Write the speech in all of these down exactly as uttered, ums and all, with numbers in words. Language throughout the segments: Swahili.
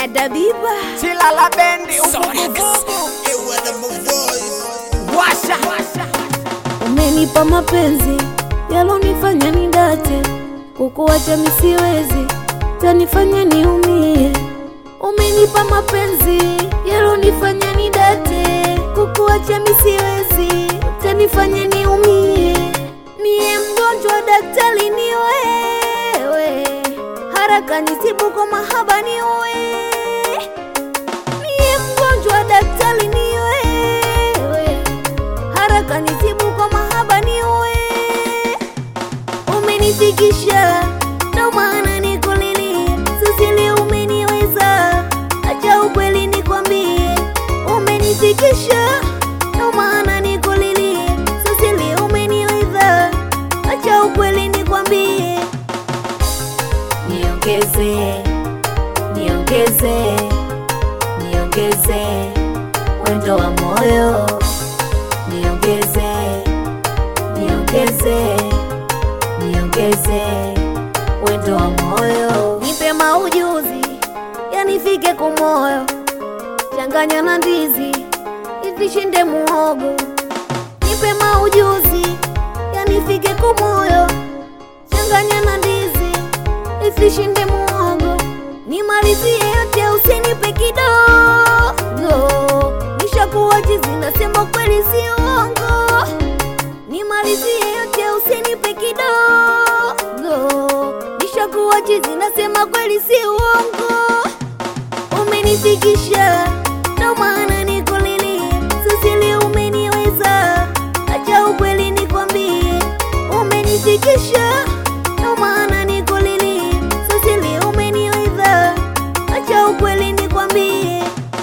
Dabiba Chila la bendi uvuguvugu Washa umenipa mapenzi yalonifanya nidate, kukuacha misiwezi tanifanya niumie. Umenipa mapenzi yalonifanya nidate, kukuacha misiwezi tanifanya niumie. Mie mgonjwa, daktari ni wewe, haraka nitibu kwa mahaba ni wewe. Mie mgonjwa, daktari ni wewe, haraka nitibu kwa mahaba ni wewe. Umenifikisha ndo maana nikulilie, Susili umeniweza, acha ukweli nikwambie. Umenifikisha ndo maana nikulilie, Susili umeniweza, acha ukweli nikwambie. Niongeze, niongeze, niongeze wendo wa moyo. Niongeze, niongeze, niongeze wendo wa moyo. Nipe maujuzi yanifike kumoyo, changanya na ndizi ifishinde muhogo. Nipe maujuzi yanifike kumoyo, changanya na ndizi ifishinde muhogo. Nimalizie yote usinipe kidogo, nishakuwa chizi nasema kweli si uongo. Nimalizie yote usinipe kidogo, nishakuwa chizi nasema kweli si uongo. Umenifikisha ndo maana nikulilie, Susili umeniweza, acha ukweli nikwambie. Umenifikisha ndo maana nikulilie, Susili umeniweza, acha ukweli nikwambie.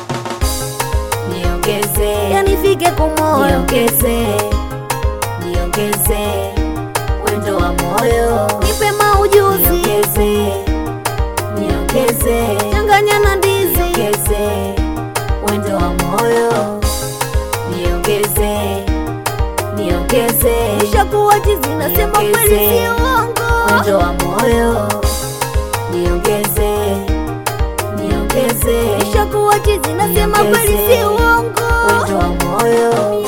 Niongeze, yanifike kumoyo. Niongeze, niongeze wendo wa moyo. Nipe maujuzi. Niongeze, niongeze, changanya na ndizi. Niongeze wendo wa moyo. Niongeze, niongeze, nishakuwa chizi nasema kweli si uongo. Wendo wa moyo. Niongeze, niongeze, nishakuwa chizi nasema kweli si uongo. Wendo wa moyo.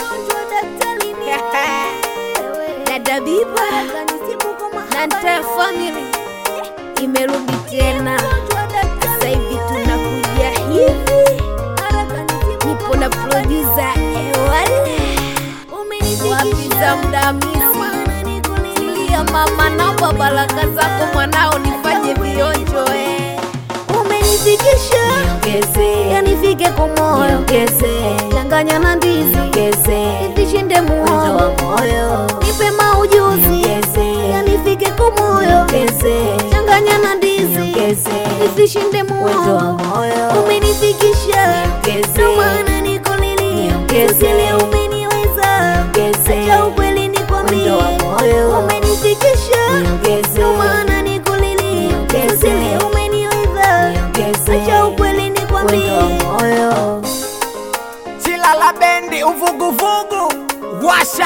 Na Dabiba na Ntaya family imerudi tena. Sasa hivi tunakuja hivi, nipo na producer Ewale wapiza mdamisi. Silia mama, naomba baraka zako mwanao nifanye vionjo eh. Umenifikisha, niongeze, yanifike kumoyo. Niongeze, changanya na ndizi. Niongeze, ifishinde muhogo. Nipe maujuzi. Niongeze, yanifike kumoyo. Niongeze, changanya na ndizi. Niongeze, ifishinde muhogo. Umenifikisha ndo maana nikulilie, Susili umeniweza, acha ukweli nikwambie. Umenifikisha ndo maana nikulilie, Susili umeniweza, acha ukweli nikwambie. Chila la bendi uvuguvugu Washa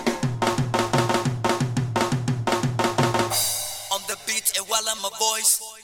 On the beat, Ewale my voice.